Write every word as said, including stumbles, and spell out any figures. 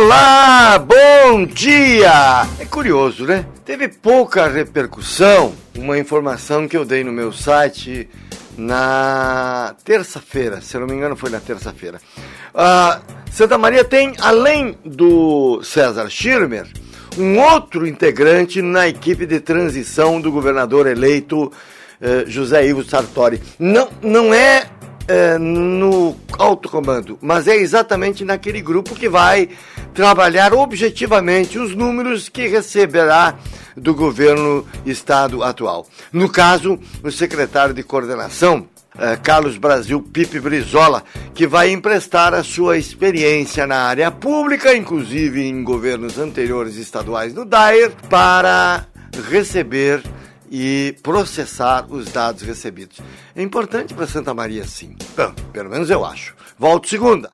Olá, bom dia! É curioso, né? Teve pouca repercussão uma informação que eu dei no meu site na terça-feira, se eu não me engano foi na terça-feira. Uh, Santa Maria tem, além do César Schirmer, um outro integrante na equipe de transição do governador eleito uh, José Ivo Sartori. Não, não é uh, no alto comando, mas é exatamente naquele grupo que vai trabalhar objetivamente os números que receberá do governo estado atual. No caso, o secretário de coordenação, eh, Carlos Brasil Pipe Brizola, que vai emprestar a sua experiência na área pública, inclusive em governos anteriores estaduais do D A E R, para receber e processar os dados recebidos. É importante para Santa Maria, sim. Bom, pelo menos eu acho. Volto segunda.